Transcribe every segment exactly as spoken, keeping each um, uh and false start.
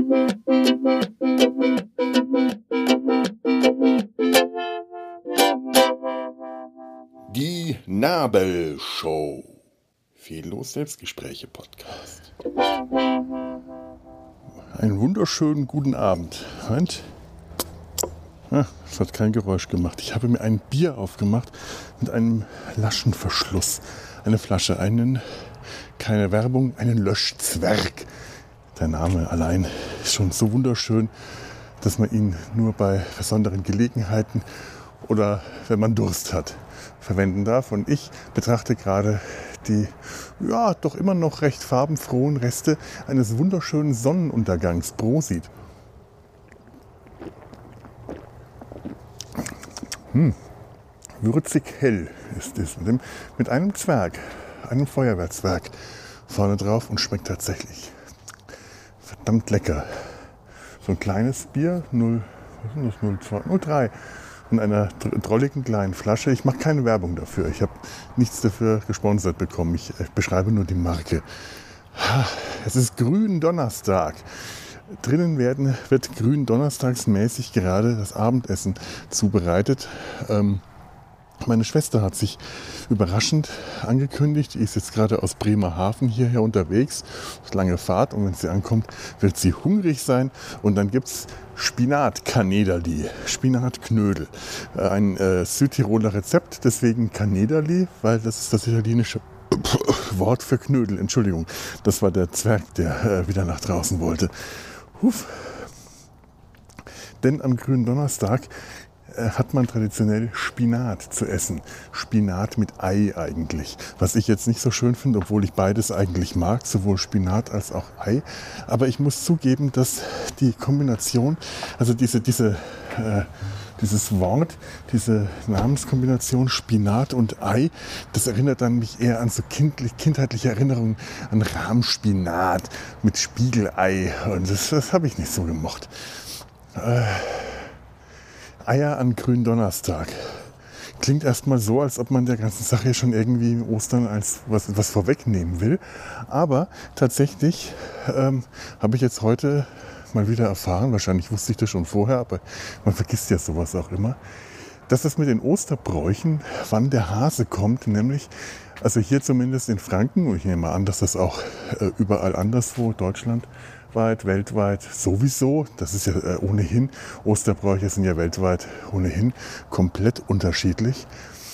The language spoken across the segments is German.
Die Nabelshow. Fehllos Selbstgespräche Podcast. Einen wunderschönen guten Abend. Und? Ah, das hat kein Geräusch gemacht. Ich habe mir ein Bier aufgemacht mit einem Flaschenverschluss. Eine Flasche, einen, keine Werbung, einen Löschzwerg. Der Name allein ist schon so wunderschön, dass man ihn nur bei besonderen Gelegenheiten oder wenn man Durst hat, verwenden darf. Und ich betrachte gerade die ja doch immer noch recht farbenfrohen Reste eines wunderschönen Sonnenuntergangs. Prosit. Hm. Würzig hell ist es mit, dem, mit einem Zwerg, einem Feuerwehrzwerg vorne drauf und schmeckt tatsächlich verdammt lecker. So ein kleines Bier, null, was ist das, null Komma zwei, null Komma drei in einer drolligen kleinen Flasche. Ich mache keine Werbung dafür. Ich habe nichts dafür gesponsert bekommen. Ich beschreibe nur die Marke. Es ist Gründonnerstag. Drinnen werden, wird gründonnerstagsmäßig gerade das Abendessen zubereitet. Ähm, Meine Schwester hat sich überraschend angekündigt. Die ist jetzt gerade aus Bremerhaven hierher unterwegs. Das ist lange Fahrt und wenn sie ankommt, wird sie hungrig sein. Und dann gibt es Spinat-Kanederli, Spinatknödel. Ein äh, Südtiroler Rezept, deswegen Kanederli, weil das ist das italienische Wort für Knödel. Entschuldigung, das war der Zwerg, der äh, wieder nach draußen wollte. Huf. Denn am Gründonnerstag hat man traditionell Spinat zu essen. Spinat mit Ei eigentlich. Was ich jetzt nicht so schön finde, obwohl ich beides eigentlich mag, sowohl Spinat als auch Ei. Aber ich muss zugeben, dass die Kombination, also diese, diese, äh, dieses Wort, diese Namenskombination Spinat und Ei, das erinnert dann mich eher an so kindlich, kindheitliche Erinnerungen an Rahmspinat mit Spiegelei. Und das, das habe ich nicht so gemocht. Äh, Eier an Gründonnerstag. Klingt erstmal so, als ob man der ganzen Sache schon irgendwie Ostern als was, was vorwegnehmen will. Aber tatsächlich ähm, habe ich jetzt heute mal wieder erfahren, wahrscheinlich wusste ich das schon vorher, aber man vergisst ja sowas auch immer, dass das mit den Osterbräuchen, wann der Hase kommt, nämlich, also hier zumindest in Franken, und ich nehme mal an, dass das auch äh, überall anderswo, Deutschland, weit, weltweit sowieso, das ist ja äh, ohnehin, Osterbräuche sind ja weltweit ohnehin komplett unterschiedlich.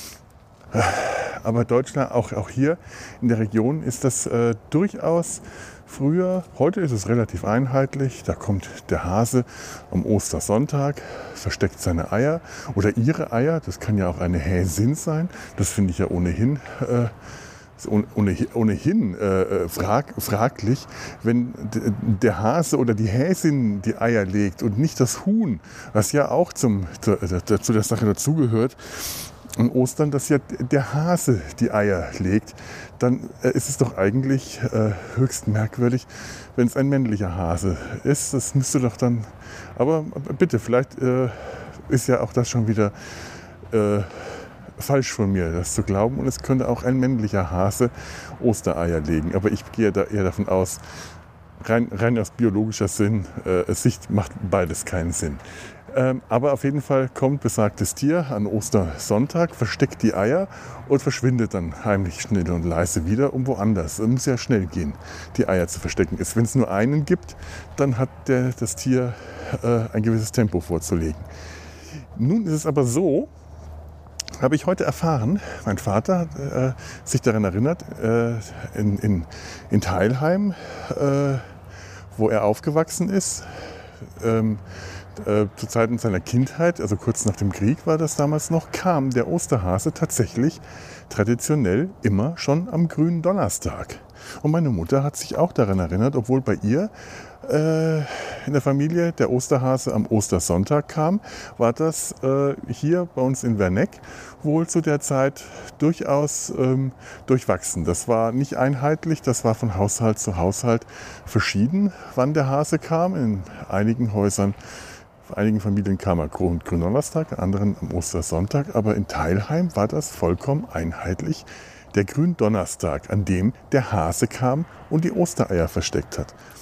Aber Deutschland, auch, auch hier in der Region ist das äh, durchaus früher, heute ist es relativ einheitlich, da kommt der Hase am Ostersonntag, versteckt seine Eier oder ihre Eier, das kann ja auch eine Häsin sein, das finde ich ja ohnehin äh, ohnehin äh, frag, fraglich, wenn d- der Hase oder die Häsin die Eier legt und nicht das Huhn, was ja auch zum, zu, zu der Sache dazugehört, an Ostern, dass ja der Hase die Eier legt, dann äh, ist es doch eigentlich äh, höchst merkwürdig, wenn es ein männlicher Hase ist. Das müsste doch dann, aber bitte, vielleicht äh, ist ja auch das schon wieder äh, falsch von mir, das zu glauben. Und es könnte auch ein männlicher Hase Ostereier legen. Aber ich gehe da eher davon aus, rein, rein aus biologischer Sinn, äh, Sicht macht beides keinen Sinn. Ähm, aber auf jeden Fall kommt besagtes Tier an Ostersonntag, versteckt die Eier und verschwindet dann heimlich, schnell und leise wieder um woanders. Es muss ja schnell gehen, die Eier zu verstecken. Wenn es nur einen gibt, dann hat der, das Tier äh, ein gewisses Tempo vorzulegen. Nun ist es aber so, habe ich heute erfahren, mein Vater hat äh, sich daran erinnert, äh, in, in, in Theilheim, äh, wo er aufgewachsen ist, ähm, äh, zu Zeiten seiner Kindheit, also kurz nach dem Krieg war das damals noch, kam der Osterhase tatsächlich traditionell immer schon am Gründonnerstag. Und meine Mutter hat sich auch daran erinnert, obwohl bei ihr äh, in der Familie der Osterhase am Ostersonntag kam, war das äh, hier bei uns in Werneck wohl zu der Zeit durchaus ähm, durchwachsen. Das war nicht einheitlich, das war von Haushalt zu Haushalt verschieden, wann der Hase kam. In einigen Häusern, in einigen Familien kam er am Gründonnerstag, in anderen am Ostersonntag, aber in Theilheim war das vollkommen einheitlich. Der Gründonnerstag, an dem der Hase kam und die Ostereier versteckt hat.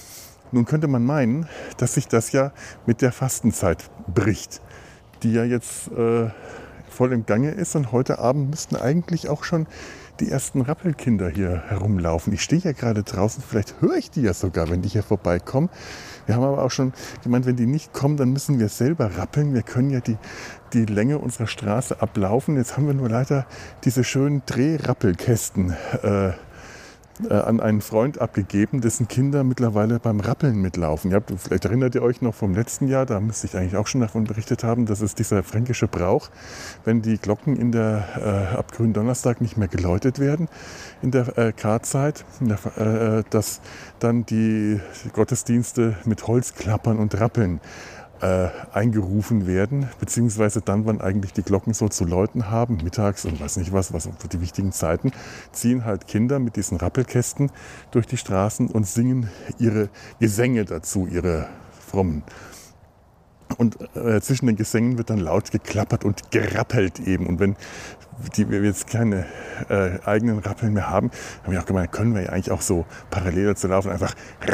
Nun könnte man meinen, dass sich das ja mit der Fastenzeit bricht, die ja jetzt äh, voll im Gange ist. Und heute Abend müssten eigentlich auch schon die ersten Rappelkinder hier herumlaufen. Ich stehe ja gerade draußen, vielleicht höre ich die ja sogar, wenn die hier vorbeikommen. Wir haben aber auch schon gemeint, wenn die nicht kommen, dann müssen wir selber rappeln. Wir können ja die, die Länge unserer Straße ablaufen. Jetzt haben wir nur leider diese schönen Drehrappelkästen äh, äh, an einen Freund abgegeben, dessen Kinder mittlerweile beim Rappeln mitlaufen. Ihr habt, vielleicht erinnert ihr euch noch vom letzten Jahr, da müsste ich eigentlich auch schon davon berichtet haben, das ist dieser fränkische Brauch, wenn die Glocken in der, äh, ab Gründonnerstag nicht mehr geläutet werden in der äh, Karzeit, in der, äh, dass dann die Gottesdienste mit Holzklappern und Rappeln Äh, eingerufen werden, beziehungsweise dann, wann eigentlich die Glocken so zu läuten haben, mittags und weiß nicht was, was die wichtigen Zeiten, ziehen halt Kinder mit diesen Rappelkästen durch die Straßen und singen ihre Gesänge dazu, ihre frommen. Und äh, zwischen den Gesängen wird dann laut geklappert und gerappelt eben. Und wenn die, wir jetzt keine äh, eigenen Rappeln mehr haben, haben wir auch gemeint, können wir ja eigentlich auch so parallel dazu laufen, einfach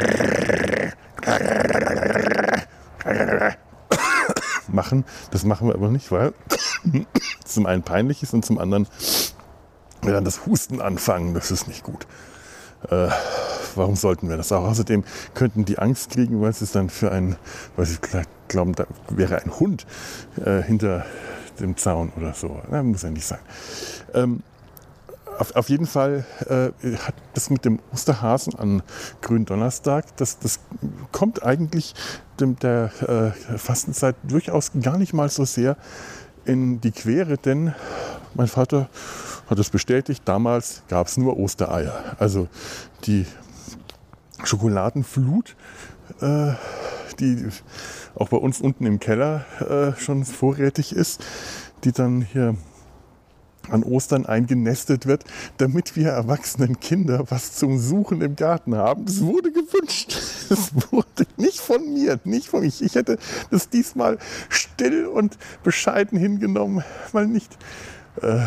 machen. Das machen wir aber nicht, weil es zum einen peinlich ist und zum anderen wir dann das Husten anfangen. Das ist nicht gut. Äh, warum sollten wir das auch? Außerdem könnten die Angst kriegen, weil es dann für einen, was ich glaube, da wäre ein Hund äh, hinter dem Zaun oder so. Na, muss ja nicht sein. Ähm, Auf, auf jeden Fall äh, hat das mit dem Osterhasen an Gründonnerstag, das, das kommt eigentlich dem, der äh, Fastenzeit durchaus gar nicht mal so sehr in die Quere, denn mein Vater hat es bestätigt, damals gab es nur Ostereier. Also die Schokoladenflut, äh, die auch bei uns unten im Keller äh, schon vorrätig ist, die dann hier an Ostern eingenestet wird, damit wir erwachsenen Kinder was zum Suchen im Garten haben. Das wurde gewünscht. Das wurde nicht von mir, nicht von ich. Ich hätte das diesmal still und bescheiden hingenommen, mal nicht äh,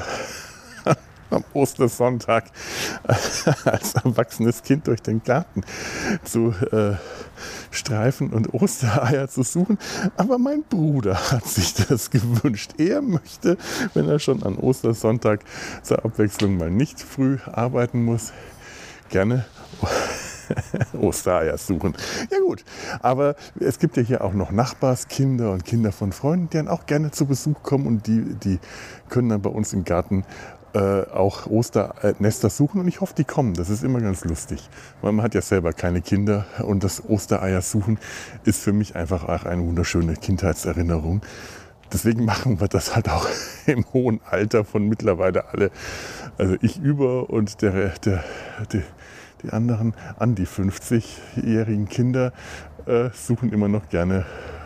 am Ostersonntag als erwachsenes Kind durch den Garten zu äh, streifen und Ostereier zu suchen. Aber mein Bruder hat sich das gewünscht. Er möchte, wenn er schon an Ostersonntag zur Abwechslung mal nicht früh arbeiten muss, gerne Ostereier suchen. Ja gut, aber es gibt ja hier auch noch Nachbarskinder und Kinder von Freunden, die dann auch gerne zu Besuch kommen und die, die können dann bei uns im Garten Äh, auch Osternester suchen und ich hoffe, die kommen. Das ist immer ganz lustig. Weil man hat ja selber keine Kinder und das Ostereier suchen ist für mich einfach auch eine wunderschöne Kindheitserinnerung. Deswegen machen wir das halt auch im hohen Alter von mittlerweile alle, also ich über und der, der, die, die anderen an die fünfzigjährigen Kinder äh, suchen immer noch gerne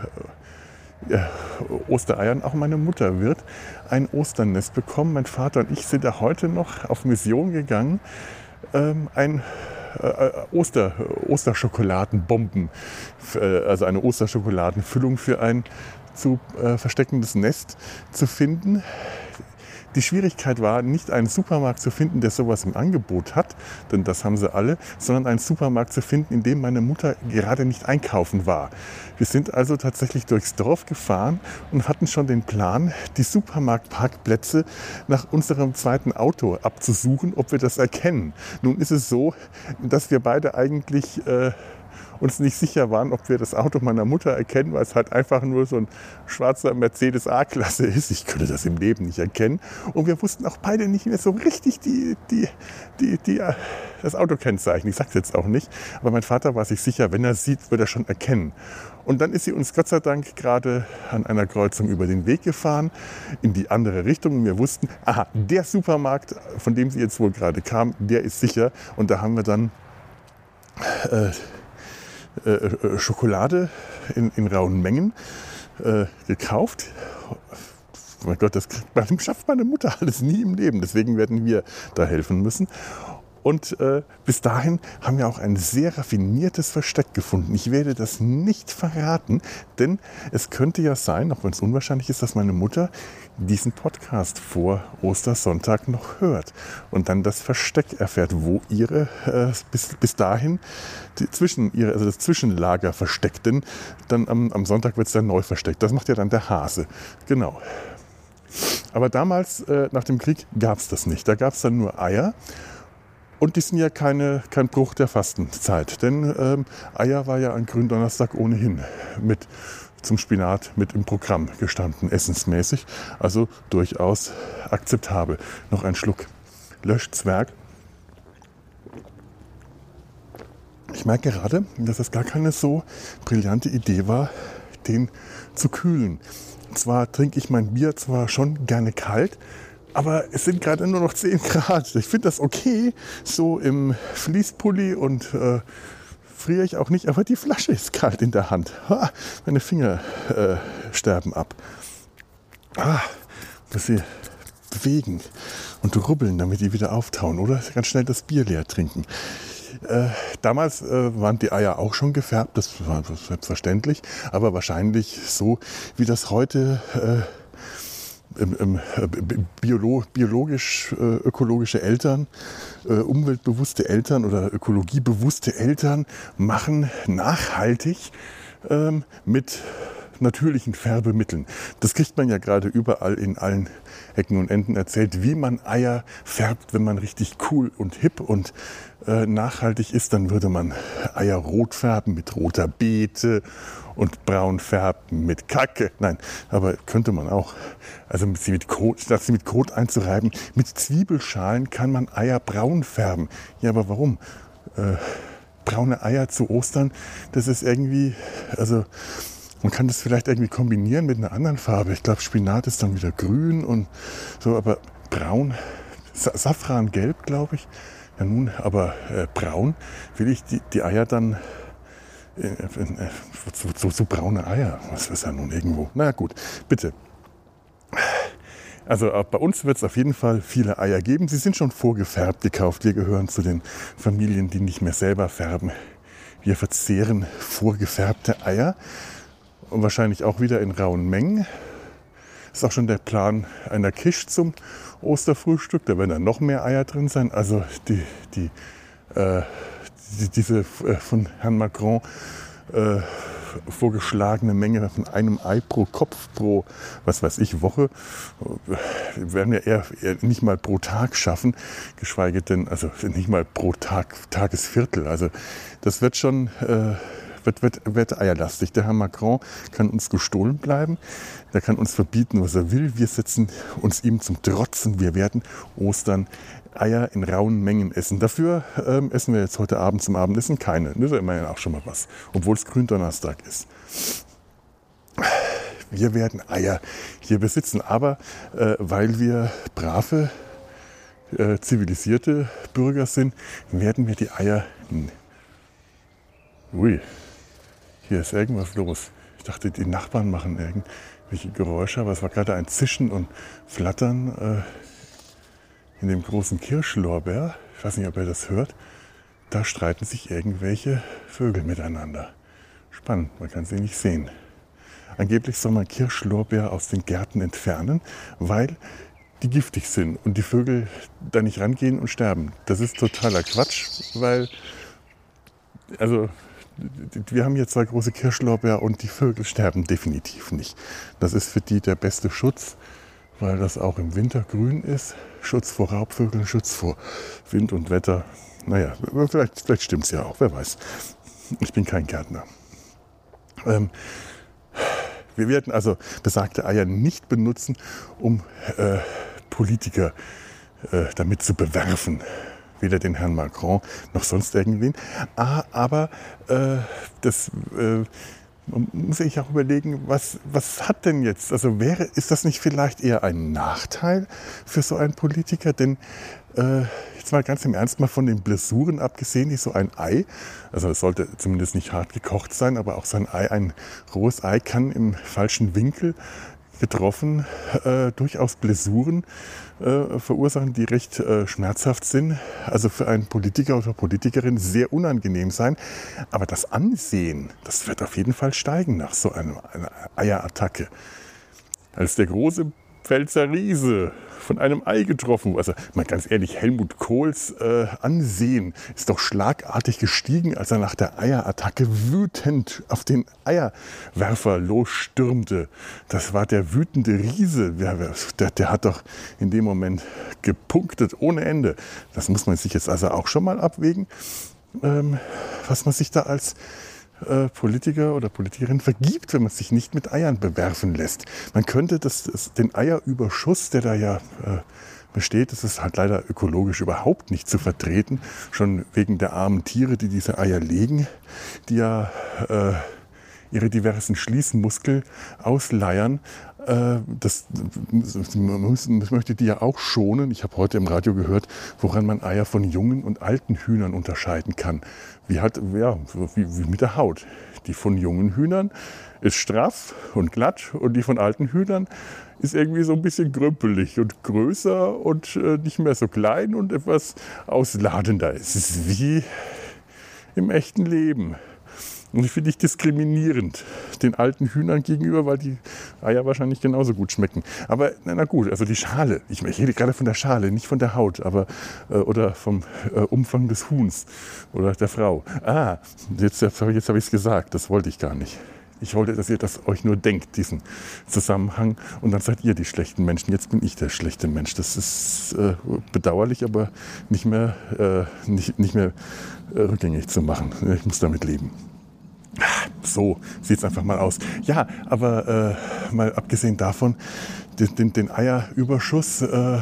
äh, Ostereiern. Auch meine Mutter wird ein Osternest bekommen. Mein Vater und ich sind da heute noch auf Mission gegangen, ähm, ein äh, Oster, Osterschokoladenbomben, äh, also eine Osterschokoladenfüllung für ein zu äh, versteckendes Nest zu finden. Die Schwierigkeit war, nicht einen Supermarkt zu finden, der sowas im Angebot hat, denn das haben sie alle, sondern einen Supermarkt zu finden, in dem meine Mutter gerade nicht einkaufen war. Wir sind also tatsächlich durchs Dorf gefahren und hatten schon den Plan, die Supermarktparkplätze nach unserem zweiten Auto abzusuchen, ob wir das erkennen. Nun ist es so, dass wir beide eigentlich äh, uns nicht sicher waren, ob wir das Auto meiner Mutter erkennen, weil es halt einfach nur so ein schwarzer Mercedes A-Klasse ist. Ich könnte das im Leben nicht erkennen. Und wir wussten auch beide nicht mehr so richtig die, die, die, die, das Autokennzeichen. Ich sage es jetzt auch nicht. Aber mein Vater war sich sicher, wenn er sieht, wird er schon erkennen. Und dann ist sie uns Gott sei Dank gerade an einer Kreuzung über den Weg gefahren, in die andere Richtung. Und wir wussten, aha, der Supermarkt, von dem sie jetzt wohl gerade kam, der ist sicher. Und da haben wir dann äh, Äh, Schokolade in, in rauen Mengen äh, gekauft. Oh mein Gott, das kriegt man, schafft meine Mutter alles nie im Leben. Deswegen werden wir da helfen müssen. Und äh, bis dahin haben wir auch ein sehr raffiniertes Versteck gefunden. Ich werde das nicht verraten, denn es könnte ja sein, auch wenn es unwahrscheinlich ist, dass meine Mutter diesen Podcast vor Ostersonntag noch hört und dann das Versteck erfährt, wo ihre äh, bis, bis dahin die zwischen ihre, also das Zwischenlager versteckt. Denn dann am, am Sonntag wird es dann neu versteckt. Das macht ja dann der Hase. Genau. Aber damals, äh, nach dem Krieg, gab es das nicht. Da gab es dann nur Eier. Und die sind ja keine, kein Bruch der Fastenzeit, denn ähm, Eier war ja an Gründonnerstag ohnehin mit zum Spinat mit im Programm gestanden, essensmäßig. Also durchaus akzeptabel. Noch ein Schluck Löschzwerg. Ich merke gerade, dass es gar keine so brillante Idee war, den zu kühlen. Und zwar trinke ich mein Bier zwar schon gerne kalt, aber es sind gerade nur noch zehn Grad. Ich finde das okay, so im Fließpulli und äh, friere ich auch nicht. Aber die Flasche ist kalt in der Hand. Ha, meine Finger äh, sterben ab. Ah, muss sie bewegen und rubbeln, damit die wieder auftauen. Oder ganz schnell das Bier leer trinken. Äh, damals äh, waren die Eier auch schon gefärbt, das war selbstverständlich. Aber wahrscheinlich so, wie das heute Äh, Im, im, Biolo, biologisch äh, ökologische Eltern, äh, umweltbewusste Eltern oder ökologiebewusste Eltern machen nachhaltig ähm, mit natürlichen Färbemitteln. Das kriegt man ja gerade überall in allen Ecken und Enden erzählt, wie man Eier färbt, wenn man richtig cool und hip und äh, nachhaltig ist. Dann würde man Eier rot färben mit roter Beete und braun färben mit Kacke. Nein, aber könnte man auch. Also mit, sie mit Kot, statt sie mit Kot einzureiben, mit Zwiebelschalen kann man Eier braun färben. Ja, aber warum? Äh, braune Eier zu Ostern, das ist irgendwie, also man kann das vielleicht irgendwie kombinieren mit einer anderen Farbe. Ich glaube, Spinat ist dann wieder grün und so, aber braun, Sa- Safrangelb, glaube ich. Ja nun, aber äh, braun will ich die, die Eier dann äh, äh, so, so, so braune Eier. Was ist ja nun irgendwo? Na gut, bitte. Also bei uns wird es auf jeden Fall viele Eier geben. Sie sind schon vorgefärbt gekauft. Wir gehören zu den Familien, die nicht mehr selber färben. Wir verzehren vorgefärbte Eier. Und wahrscheinlich auch wieder in rauen Mengen. Ist auch schon der Plan einer Quiche zum Osterfrühstück. Da werden dann noch mehr Eier drin sein. Also die, die, äh, die, diese äh, von Herrn Macron äh, vorgeschlagene Menge von einem Ei pro Kopf pro, was weiß ich, Woche, wir werden ja eher, eher nicht mal pro Tag schaffen, geschweige denn, also nicht mal pro Tag, Tagesviertel. Also das wird schon, äh, wird, wird, wird eierlastig. Der Herr Macron kann uns gestohlen bleiben, der kann uns verbieten, was er will. Wir setzen uns ihm zum Trotzen. Wir werden Ostern Eier in rauen Mengen essen. Dafür ähm, essen wir jetzt heute Abend zum Abendessen keine. Das ist immerhin auch schon mal was, obwohl es Gründonnerstag ist. Wir werden Eier hier besitzen, aber äh, weil wir brave, äh, zivilisierte Bürger sind, werden wir die Eier... Ui, hier ist irgendwas los. Ich dachte, die Nachbarn machen irgendwelche Geräusche, aber es war gerade ein Zischen und Flattern äh, in dem großen Kirschlorbeer. Ich weiß nicht, ob ihr das hört. Da streiten sich irgendwelche Vögel miteinander. Spannend, man kann sie nicht sehen. Angeblich soll man Kirschlorbeer aus den Gärten entfernen, weil die giftig sind und die Vögel da nicht rangehen und sterben. Das ist totaler Quatsch, weil also wir haben hier zwei große Kirschlorbeer und die Vögel sterben definitiv nicht. Das ist für die der beste Schutz, weil das auch im Winter grün ist. Schutz vor Raubvögeln, Schutz vor Wind und Wetter. Naja, vielleicht, vielleicht stimmt es ja auch, wer weiß. Ich bin kein Gärtner. Ähm, wir werden also besagte Eier nicht benutzen, um äh, Politiker äh, damit zu bewerfen. Weder den Herrn Macron noch sonst irgendwen. Ah, aber äh, das äh, man muss sich auch überlegen, was, was hat denn jetzt, also wäre, ist das nicht vielleicht eher ein Nachteil für so einen Politiker? Denn äh, jetzt mal ganz im Ernst, mal von den Blessuren abgesehen, ist so ein Ei, also es sollte zumindest nicht hart gekocht sein, aber auch so ein Ei, ein rohes Ei kann im falschen Winkel getroffen, äh, durchaus Blessuren äh, verursachen, die recht äh, schmerzhaft sind. Also für einen Politiker oder Politikerin sehr unangenehm sein. Aber das Ansehen, das wird auf jeden Fall steigen nach so einer, einer Eierattacke. Als der große Pfälzer Riese von einem Ei getroffen. Also mal ganz ehrlich, Helmut Kohls äh, Ansehen ist doch schlagartig gestiegen, als er nach der Eierattacke wütend auf den Eierwerfer losstürmte. Das war der wütende Riese. Der, der, der hat doch in dem Moment gepunktet ohne Ende. Das muss man sich jetzt also auch schon mal abwägen, ähm, was man sich da als Politiker oder Politikerin vergibt, wenn man sich nicht mit Eiern bewerfen lässt. Man könnte das, das, den Eierüberschuss, der da ja äh, besteht, das ist halt leider ökologisch überhaupt nicht zu vertreten, schon wegen der armen Tiere, die diese Eier legen, die ja äh, ihre diversen Schließmuskel ausleiern. Äh, das, das möchte die ja auch schonen. Ich habe heute im Radio gehört, woran man Eier von jungen und alten Hühnern unterscheiden kann. Wie, halt, ja, wie, wie mit der Haut. Die von jungen Hühnern ist straff und glatt und die von alten Hühnern ist irgendwie so ein bisschen grümpelig und größer und äh, nicht mehr so klein und etwas ausladender. Es ist wie im echten Leben. Und ich finde ich diskriminierend den alten Hühnern gegenüber, weil die Eier wahrscheinlich genauso gut schmecken. Aber na gut, also die Schale, ich, ich rede gerade von der Schale, nicht von der Haut, aber äh, oder vom äh, Umfang des Huhns oder der Frau. Ah, jetzt, jetzt habe ich es gesagt, das wollte ich gar nicht. Ich wollte, dass ihr das euch nur denkt, diesen Zusammenhang. Und dann seid ihr die schlechten Menschen. Jetzt bin ich der schlechte Mensch. Das ist äh, bedauerlich, aber nicht mehr, äh, nicht, nicht mehr äh, rückgängig zu machen. Ich muss damit leben. So sieht es einfach mal aus. Ja, aber äh, mal abgesehen davon, den, den, den Eierüberschuss, äh,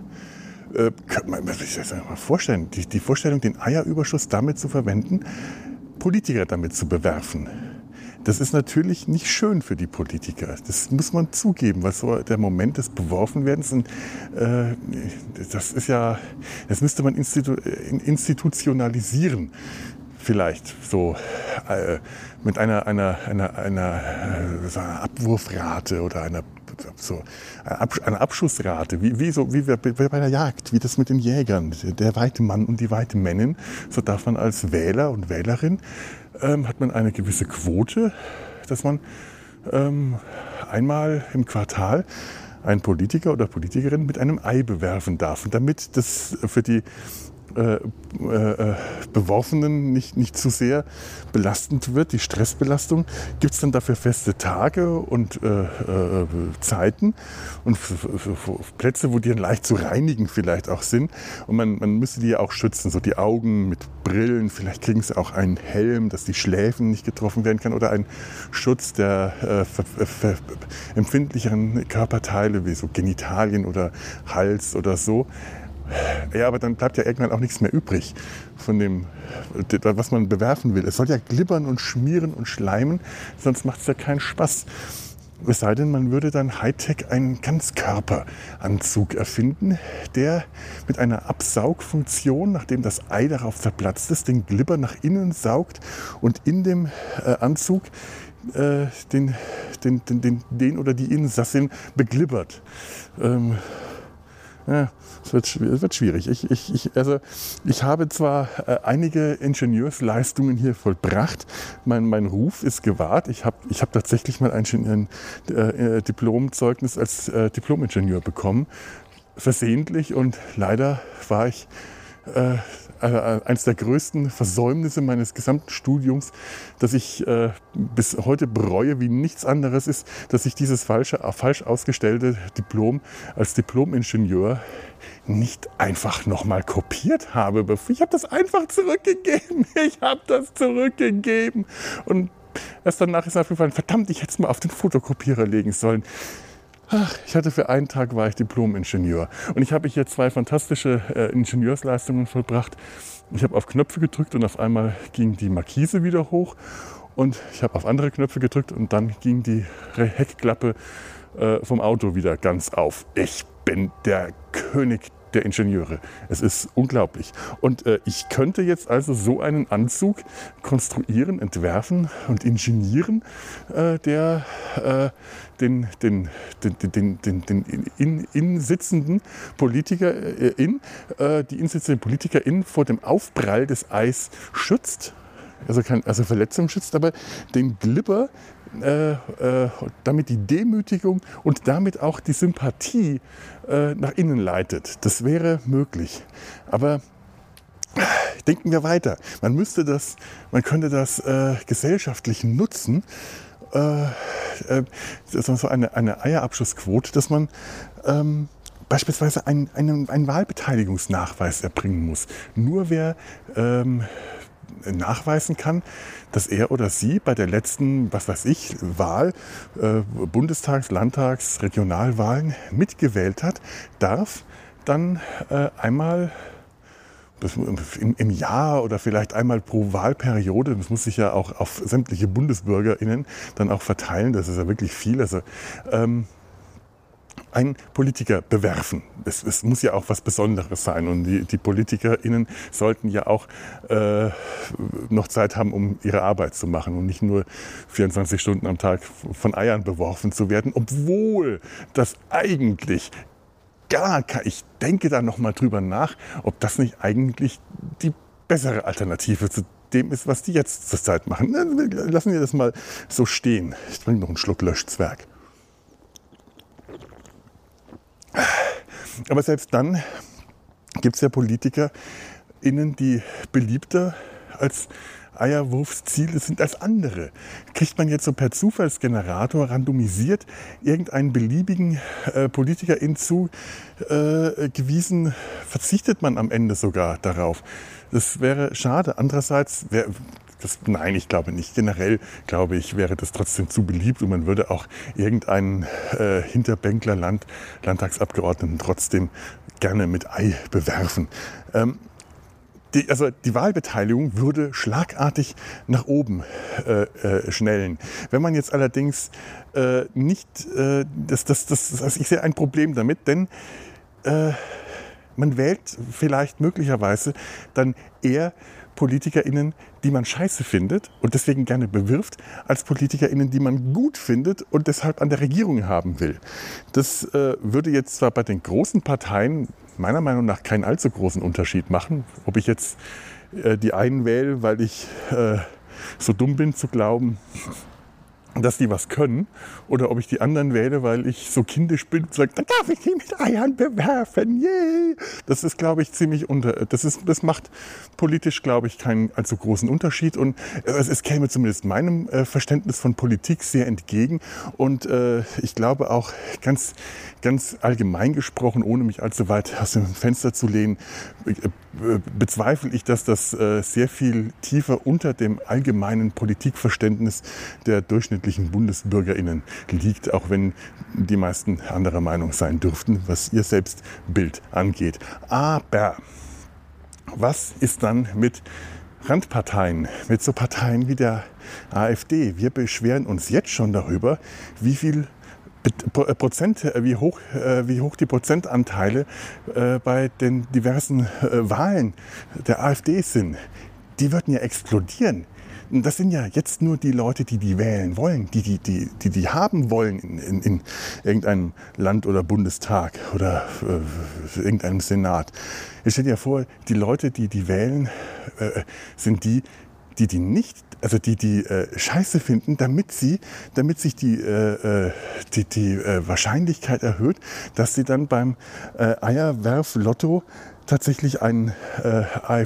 äh, kann man sich das mal vorstellen, die, die Vorstellung, den Eierüberschuss damit zu verwenden, Politiker damit zu bewerfen. Das ist natürlich nicht schön für die Politiker. Das muss man zugeben, weil so der Moment des Beworfenwerdens, und, äh, das ist ja, das müsste man institu institutionalisieren. Vielleicht so äh, mit einer, einer, einer, einer, äh, so einer Abwurfrate oder einer, so, einer Abschussrate, wie, wie, so, wie bei der Jagd, wie das mit den Jägern, der weite Mann und die weite Männin. So darf man als Wähler und Wählerin, ähm, hat man eine gewisse Quote, dass man ähm, einmal im Quartal einen Politiker oder Politikerin mit einem Ei bewerfen darf. Und damit das für die Äh, äh, Beworfenen nicht, nicht zu sehr belastend wird, die Stressbelastung, gibt es dann dafür feste Tage und äh, äh, Zeiten und Plätze, wo die dann leicht zu reinigen vielleicht auch sind. Und man, man müsste die ja auch schützen, so die Augen mit Brillen, vielleicht kriegen sie auch einen Helm, dass die Schläfen nicht getroffen werden kann oder einen Schutz der äh, ver, ver, empfindlicheren Körperteile wie so Genitalien oder Hals oder so. Ja, aber dann bleibt ja irgendwann auch nichts mehr übrig von dem, was man bewerfen will. Es soll ja glibbern und schmieren und schleimen, sonst macht es ja keinen Spaß. Es sei denn, man würde dann Hightech einen Ganzkörperanzug erfinden, der mit einer Absaugfunktion, nachdem das Ei darauf zerplatzt ist, den Glibber nach innen saugt und in dem äh, Anzug äh, den, den, den, den, den oder die Insassin beglibbert. Ähm, Ja, es wird, es wird schwierig. Ich, ich, ich, also ich habe zwar äh, einige Ingenieursleistungen hier vollbracht. Mein, mein Ruf ist gewahrt. Ich habe ich hab tatsächlich mal ein, ein äh, Diplomzeugnis als äh, Diplomingenieur bekommen. Versehentlich, und leider war ich äh, äh, eines der größten Versäumnisse meines gesamten Studiums, dass ich äh, bis heute bereue wie nichts anderes ist, dass ich dieses falsche, falsch ausgestellte Diplom als Diplomingenieur nicht einfach nochmal kopiert habe. Ich habe das einfach zurückgegeben. Ich habe das zurückgegeben. Und erst danach ist mir aufgefallen, verdammt, ich hätte es mal auf den Fotokopierer legen sollen. Ach, ich hatte für einen Tag war ich Diplom-Ingenieur. Und ich habe hier zwei fantastische äh, Ingenieursleistungen vollbracht. Ich habe auf Knöpfe gedrückt und auf einmal ging die Markise wieder hoch. Und ich habe auf andere Knöpfe gedrückt und dann ging die Heckklappe äh, vom Auto wieder ganz auf. Ich bin der König der Ingenieure. Es ist unglaublich. Und äh, ich könnte jetzt also so einen Anzug konstruieren, entwerfen und ingenieren, äh, der äh, den, den, den, den, den, den in, in sitzenden Politikerin, äh, die insitzende Politikerin vor dem Aufprall des Eis schützt. Also, kein, also Verletzung schützt, aber den Glibber, äh, äh, damit die Demütigung und damit auch die Sympathie äh, nach innen leitet. Das wäre möglich. Aber denken wir weiter. Man müsste das, man könnte das äh, gesellschaftlich nutzen. Äh, äh, so eine, eine Eierabschussquote, dass man ähm, beispielsweise einen, einen, einen Wahlbeteiligungsnachweis erbringen muss. Nur wer ähm, nachweisen kann, dass er oder sie bei der letzten, was weiß ich, Wahl, äh, Bundestags-, Landtags-, Regionalwahlen mitgewählt hat, darf dann äh, einmal im, im Jahr oder vielleicht einmal pro Wahlperiode, das muss sich ja auch auf sämtliche BundesbürgerInnen dann auch verteilen, das ist ja wirklich viel, also ähm, einen Politiker bewerfen. Es, es muss ja auch was Besonderes sein und die, die PolitikerInnen sollten ja auch äh, noch Zeit haben, um ihre Arbeit zu machen und nicht nur vierundzwanzig Stunden am Tag von Eiern beworfen zu werden, obwohl das eigentlich gar kein, ich denke da noch mal drüber nach, ob das nicht eigentlich die bessere Alternative zu dem ist, was die jetzt zur Zeit machen. Lassen wir das mal so stehen. Ich trinke noch einen Schluck Löschzwerg. Aber selbst dann gibt es ja PolitikerInnen, die beliebter als Eierwurfsziele sind als andere. Kriegt man jetzt so per Zufallsgenerator randomisiert irgendeinen beliebigen äh, PolitikerIn zugewiesen, äh, verzichtet man am Ende sogar darauf. Das wäre schade. Andererseits wäre das, nein, ich glaube nicht. Generell glaube ich, wäre das trotzdem zu beliebt und man würde auch irgendeinen äh, Hinterbänkler Land, Landtagsabgeordneten trotzdem gerne mit Ei bewerfen. Ähm, die, also die Wahlbeteiligung würde schlagartig nach oben äh, äh, schnellen. Wenn man jetzt allerdings äh, nicht, äh, das, das, das, also ich sehe ein Problem damit, denn äh, man wählt vielleicht möglicherweise dann eher PolitikerInnen, die man scheiße findet und deswegen gerne bewirft, als PolitikerInnen, die man gut findet und deshalb an der Regierung haben will. Das äh, würde jetzt zwar bei den großen Parteien meiner Meinung nach keinen allzu großen Unterschied machen, ob ich jetzt äh, die einen wähle, weil ich äh, so dumm bin zu glauben, dass die was können, oder ob ich die anderen wähle, weil ich so kindisch bin und sage, dann darf ich die mit Eiern bewerfen, yay! Das ist, glaube ich, ziemlich unter, das ist, das macht politisch, glaube ich, keinen allzu großen Unterschied und äh, es käme zumindest meinem äh, Verständnis von Politik sehr entgegen und äh, ich glaube auch ganz, ganz allgemein gesprochen, ohne mich allzu weit aus dem Fenster zu lehnen, äh, bezweifle ich, dass das äh, sehr viel tiefer unter dem allgemeinen Politikverständnis der durchschnittlichen BundesbürgerInnen liegt, auch wenn die meisten anderer Meinung sein dürften, was ihr Selbstbild angeht. Aber was ist dann mit Randparteien, mit so Parteien wie der AfD? Wir beschweren uns jetzt schon darüber, wie viel Prozent, wie hoch, wie hoch die Prozentanteile bei den diversen Wahlen der AfD sind. Die würden ja explodieren. Das sind ja jetzt nur die Leute, die die wählen wollen, die die, die, die, die haben wollen in, in, in irgendeinem Land oder Bundestag oder äh, irgendeinem Senat. Jetzt stell dir vor, die Leute, die die wählen, äh, sind die, die die nicht, also die die äh, Scheiße finden, damit sie, damit sich die äh, die, die äh, Wahrscheinlichkeit erhöht, dass sie dann beim äh, Eierwerf-Lotto tatsächlich einen äh,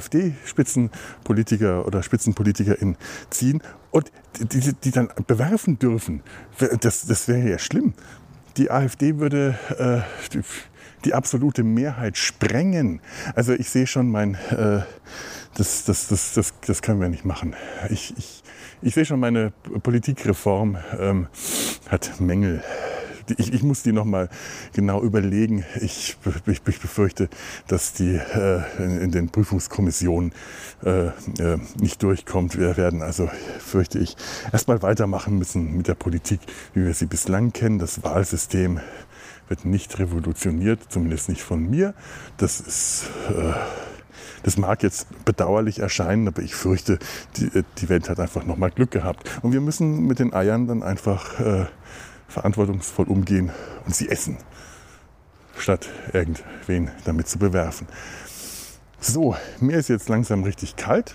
AfD-Spitzenpolitiker oder Spitzenpolitikerin ziehen und die, die dann bewerfen dürfen. Das, das wäre ja schlimm. Die AfD würde äh, die, die absolute Mehrheit sprengen. Also ich sehe schon mein, äh, das, das, das, das, das können wir nicht machen. Ich, ich, ich sehe schon, meine Politikreform ähm, hat Mängel. Ich, ich muss die noch mal genau überlegen. Ich, ich, ich befürchte, dass die äh, in, in den Prüfungskommissionen äh, äh, nicht durchkommt. Wir werden also, fürchte ich, erstmal weitermachen müssen mit der Politik, wie wir sie bislang kennen. Das Wahlsystem wird nicht revolutioniert, zumindest nicht von mir. Das ist... Äh, Das mag jetzt bedauerlich erscheinen, aber ich fürchte, die, die Welt hat einfach nochmal Glück gehabt. Und wir müssen mit den Eiern dann einfach äh, verantwortungsvoll umgehen und sie essen, statt irgendwen damit zu bewerfen. So, mir ist jetzt langsam richtig kalt.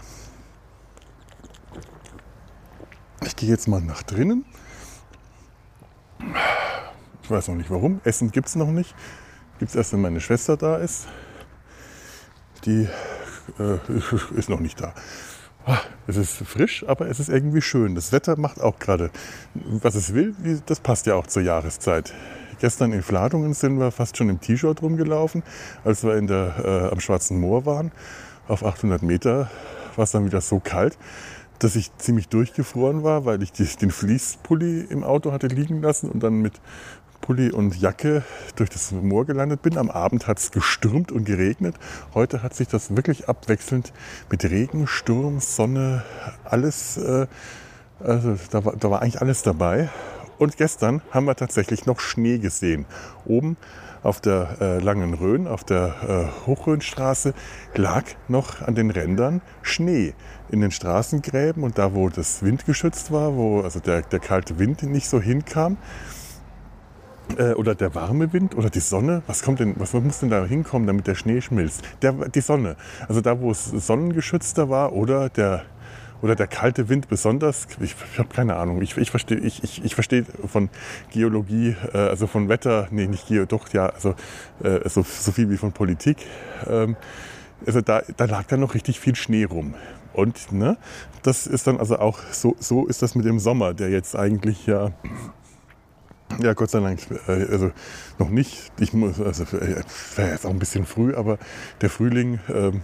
Ich gehe jetzt mal nach drinnen. Ich weiß noch nicht warum. Essen gibt es noch nicht. Gibt es erst, wenn meine Schwester da ist. Die äh, ist noch nicht da. Es ist frisch, aber es ist irgendwie schön. Das Wetter macht auch gerade, was es will. Das passt ja auch zur Jahreszeit. Gestern in Fladungen sind wir fast schon im T-Shirt rumgelaufen, als wir in der, äh, am Schwarzen Moor waren. Auf achthundert Meter war es dann wieder so kalt, dass ich ziemlich durchgefroren war, weil ich die, den Fließpulli im Auto hatte liegen lassen und dann mit Pulli und Jacke durch das Moor gelandet bin. Am Abend hat es gestürmt und geregnet. Heute hat sich das wirklich abwechselnd mit Regen, Sturm, Sonne, alles, äh, also da war, da war eigentlich alles dabei. Und gestern haben wir tatsächlich noch Schnee gesehen. Oben auf der äh, Langen Rhön, auf der äh, Hochrhönstraße, lag noch an den Rändern Schnee. In den Straßengräben und da, wo das windgeschützt war, wo also der, der kalte Wind nicht so hinkam, oder der warme Wind oder die Sonne. Was kommt denn, was muss denn da hinkommen, damit der Schnee schmilzt? Der, die Sonne. Also da, wo es sonnengeschützter war oder der, oder der kalte Wind besonders. Ich, ich habe keine Ahnung. Ich, ich verstehe ich, ich, ich versteh von Geologie, äh, also von Wetter, nee, nicht Geo, doch, ja, also äh, so, so viel wie von Politik. Ähm, also da, da lag dann noch richtig viel Schnee rum. Und ne, das ist dann also auch, so, so ist das mit dem Sommer, der jetzt eigentlich ja... Ja, Gott sei Dank, also noch nicht. Ich muss, also wäre jetzt auch ein bisschen früh, aber der Frühling, ähm,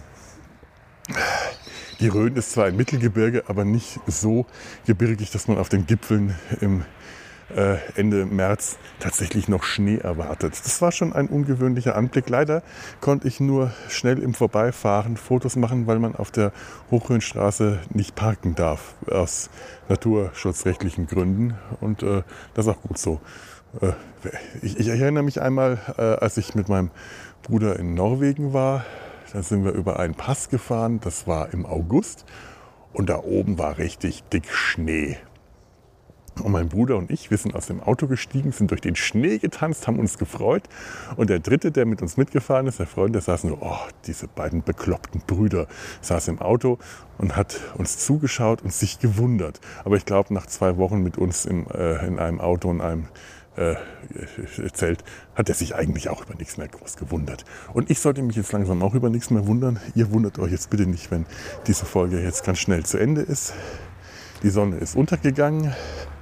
die Rhön ist zwar ein Mittelgebirge, aber nicht so gebirgig, dass man auf den Gipfeln im äh, Ende März tatsächlich noch Schnee erwartet. Das war schon ein ungewöhnlicher Anblick. Leider konnte ich nur schnell im Vorbeifahren Fotos machen, weil man auf der Hochrhönstraße nicht parken darf, aus naturschutzrechtlichen Gründen. Und äh, das ist auch gut so. Äh, ich, ich erinnere mich einmal, äh, als ich mit meinem Bruder in Norwegen war, da sind wir über einen Pass gefahren, das war im August und da oben war richtig dick Schnee. Und mein Bruder und ich, wir sind aus dem Auto gestiegen, sind durch den Schnee getanzt, haben uns gefreut. Und der Dritte, der mit uns mitgefahren ist, der Freund, der saß nur, oh, diese beiden bekloppten Brüder, saß im Auto und hat uns zugeschaut und sich gewundert. Aber ich glaube, nach zwei Wochen mit uns im, äh, in einem Auto und einem äh, Zelt hat er sich eigentlich auch über nichts mehr groß gewundert. Und ich sollte mich jetzt langsam auch über nichts mehr wundern. Ihr wundert euch jetzt bitte nicht, wenn diese Folge jetzt ganz schnell zu Ende ist. Die Sonne ist untergegangen.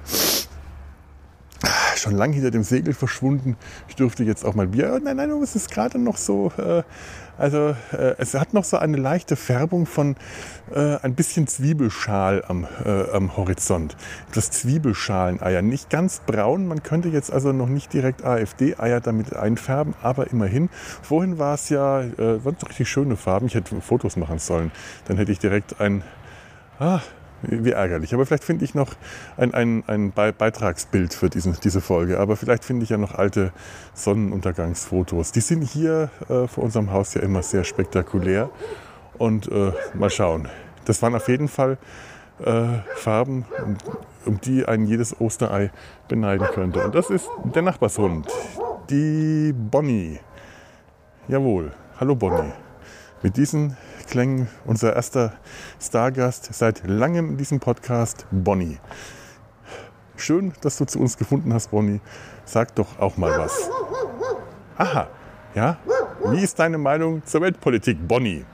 Schon lang hinter dem Segel verschwunden. Ich durfte jetzt auch mal Bier. Nein, nein, es ist gerade noch so. Äh, also äh, es hat noch so eine leichte Färbung von äh, ein bisschen Zwiebelschal am, äh, am Horizont. Das Zwiebelschaleneier, nicht ganz braun. Man könnte jetzt also noch nicht direkt AfD-Eier damit einfärben, aber immerhin. Vorhin war es ja, äh, waren so richtig schöne Farben. Ich hätte Fotos machen sollen. Dann hätte ich direkt ein. Ah, Wie ärgerlich. Aber vielleicht finde ich noch ein, ein, ein Beitragsbild für diesen, diese Folge. Aber vielleicht finde ich ja noch alte Sonnenuntergangsfotos. Die sind hier äh, vor unserem Haus ja immer sehr spektakulär. Und äh, mal schauen. Das waren auf jeden Fall äh, Farben, um, um die ein jedes Osterei beneiden könnte. Und das ist der Nachbarshund, die Bonnie. Jawohl. Hallo Bonnie. Mit diesen Klängen unser erster Stargast seit langem in diesem Podcast, Bonnie. Schön, dass du zu uns gefunden hast, Bonnie. Sag doch auch mal was. Aha, ja? Wie ist deine Meinung zur Weltpolitik, Bonnie?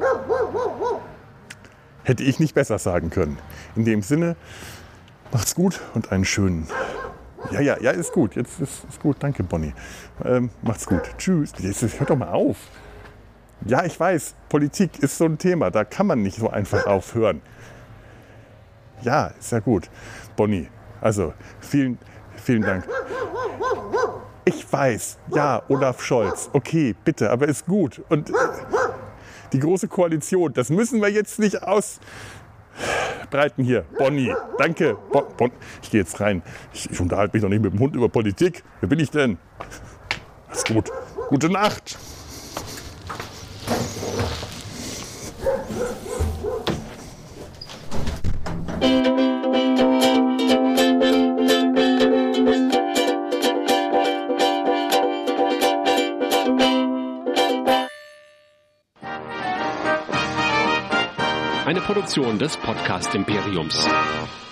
Hätte ich nicht besser sagen können. In dem Sinne, macht's gut und einen schönen... Ja, ja, ja, ist gut. Jetzt ist, ist gut. Danke, Bonnie. Ähm, macht's gut. Tschüss. Jetzt, hört doch mal auf. Ja, ich weiß, Politik ist so ein Thema, da kann man nicht so einfach aufhören. Ja, ist ja gut. Bonnie, also vielen, vielen Dank. Ich weiß, ja, Olaf Scholz, okay, bitte, aber ist gut. Und äh, die Große Koalition, das müssen wir jetzt nicht ausbreiten hier. Bonnie, danke. Bon, bon. Ich gehe jetzt rein. Ich, ich unterhalte mich noch nicht mit dem Hund über Politik. Wer bin ich denn? Macht's gut. Gute Nacht. Eine Produktion des Podcast Imperiums.